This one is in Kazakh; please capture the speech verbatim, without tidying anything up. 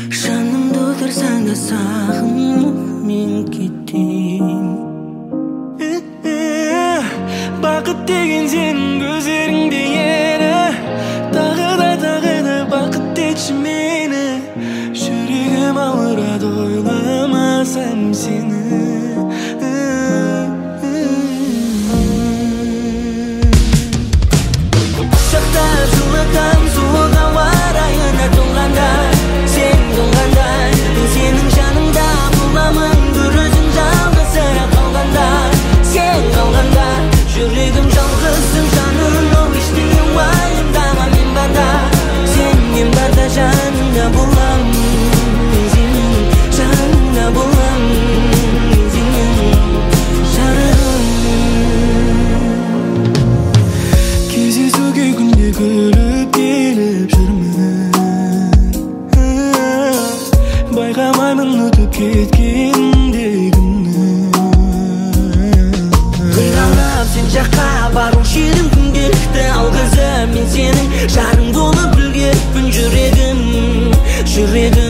жанымды отырсаң да сағынып мен кетем. Бақыт деген сенің көздеріңде еді, тағы да тағы да бақыт етші мені. Жүрегім ауырады ойламасам сені. Құшақтап жылытам суық ауа райына тоңғанда, сен тоңғанда, мен сенің жаныңда боламын. бір өзің жалғызсырап қалғанда, сен қалғанда, жүрегім жалғызсың жаным, оу ештеңе уайымдама мен барда, сен барда жаныңда боламын, мен сенің жаныңда боламын, мен сенің жарығым. Кездесуге күнде күліп келіп жүрмін, байқамаймын өтіп кеткенде күнні. Қиналып сен жаққа барушы едім күнделікті алғызып, мен сенің жарың болып үлгеріппін. Жүрегім, жүрегім